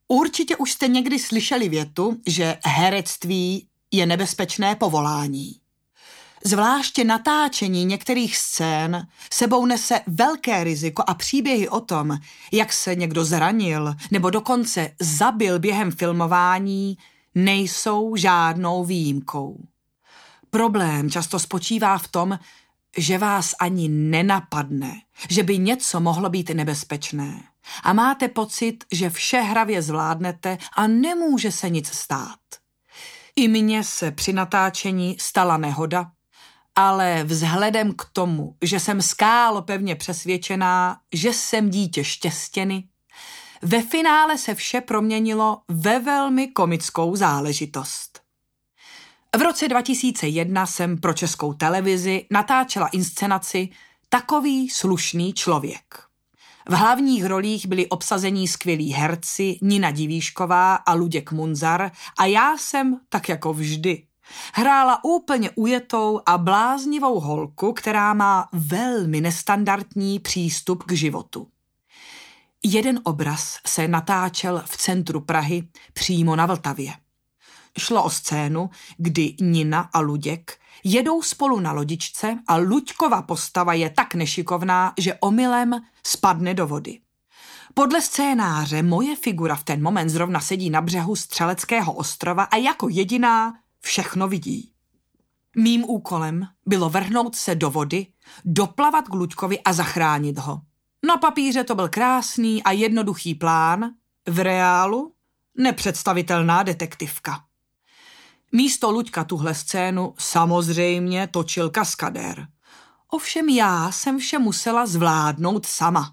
Určitě už jste někdy slyšeli větu, že herectví je nebezpečné povolání. Zvláště natáčení některých scén sebou nese velké riziko a příběhy o tom, jak se někdo zranil nebo dokonce zabil během filmování, nejsou žádnou výjimkou. Problém často spočívá v tom, že vás ani nenapadne, že by něco mohlo být nebezpečné a máte pocit, že vše hravě zvládnete a nemůže se nic stát. I mně se při natáčení stala nehoda, ale vzhledem k tomu, že jsem skálopevně přesvědčená, že jsem dítě štěstěny, ve finále se vše proměnilo ve velmi komickou záležitost. V roce 2001 jsem pro Českou televizi natáčela inscenaci Takový slušný člověk. V hlavních rolích byli obsazení skvělí herci Nina Divíšková a Luděk Munzar a já jsem, tak jako vždy, hrála úplně ujetou a bláznivou holku, která má velmi nestandardní přístup k životu. Jeden obraz se natáčel v centru Prahy přímo na Vltavě. Šlo o scénu, kdy Nina a Luděk jedou spolu na lodičce a Luďkova postava je tak nešikovná, že omylem spadne do vody. Podle scénáře moje figura v ten moment zrovna sedí na břehu Střeleckého ostrova a jako jediná všechno vidí. Mým úkolem bylo vrhnout se do vody, doplavat k Luďkovi a zachránit ho. Na papíře to byl krásný a jednoduchý plán, v reálu nepředstavitelná detektivka. Místo Luďka tuhle scénu samozřejmě točil kaskadér. Ovšem já jsem vše musela zvládnout sama.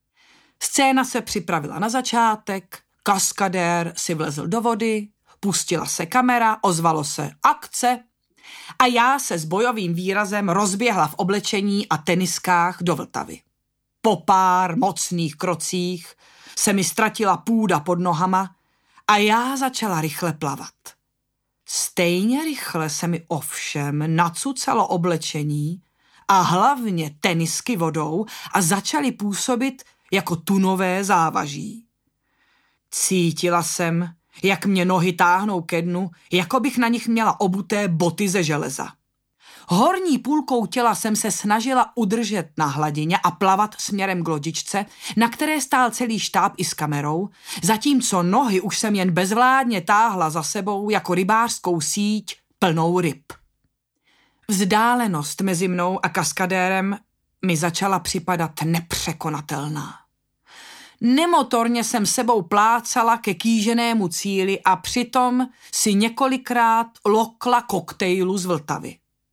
Scéna se připravila na začátek, kaskadér si vlezl do vody, pustila se kamera, ozvalo se akce a já se s bojovým výrazem rozběhla v oblečení a teniskách do Vltavy. Po pár mocných krocích se mi ztratila půda pod nohama a já začala rychle plavat. Stejně rychle se mi ovšem nacucalo oblečení a hlavně tenisky vodou a začaly působit jako tunové závaží. Cítila jsem, jak mě nohy táhnou ke dnu, jako bych na nich měla obuté boty ze železa. Horní půlkou těla jsem se snažila udržet na hladině a plavat směrem k lodičce, na které stál celý štáb i s kamerou, zatímco nohy už jsem jen bezvládně táhla za sebou jako rybářskou síť plnou ryb. Vzdálenost mezi mnou a kaskadérem mi začala připadat nepřekonatelná. Nemotorně jsem sebou plácala ke kýženému cíli a přitom si několikrát lokla koktejlu z Vltavy.